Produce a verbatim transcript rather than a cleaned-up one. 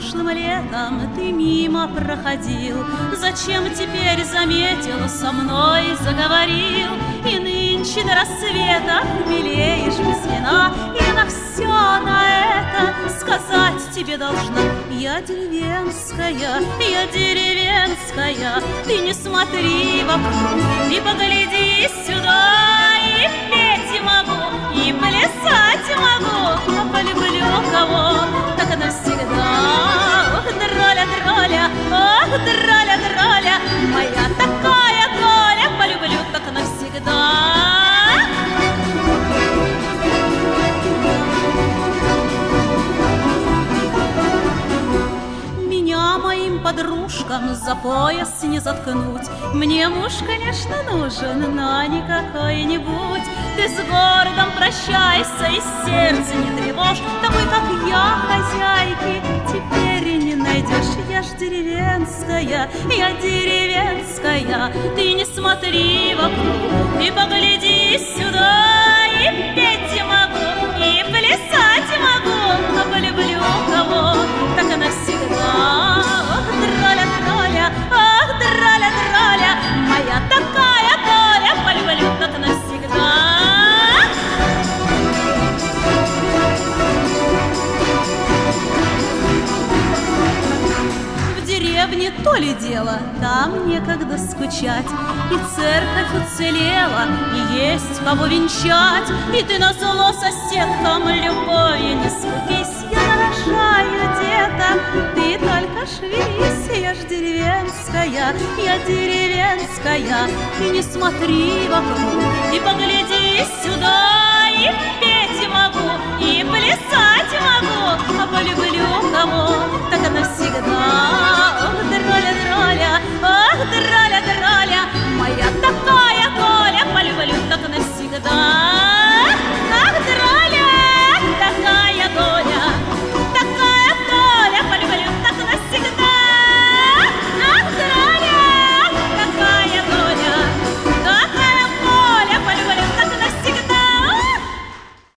прошлым летом ты мимо проходил, зачем теперь заметил, со мной заговорил? И нынче до рассвета милеешь без вина, и на все на это сказать тебе должна: я деревенская, я деревенская. Ты не смотри вокруг и погляди сюда, и петь могу, и плясать могу, а полюблю кого, так навсегда. Ох, дроля, дроля, ох, дроля, дроля, моя такая доля, полюблю так навсегда. Моим подружкам за пояс не заткнуть. Мне муж, конечно, нужен, но не какой-нибудь. Ты с городом прощайся и сердце не тревожь, такой, как я, хозяйки, теперь и не найдешь. Я ж деревенская, я деревенская. Ты не смотри вокруг и погляди сюда, и петь могу, и плясать могу, а полюблю кого, так и навсегда. Дроля, дроля, ах, дроля, дроля, моя такая доля, полюблю так навсегда. В деревне то ли дело, там некогда скучать, и церковь уцелела, и есть кого венчать, и ты назло соседкам любое не скупись. Я нарожаю деток, ты только шевелись, я ж деревенская, я деревенская. Ты не смотри вокруг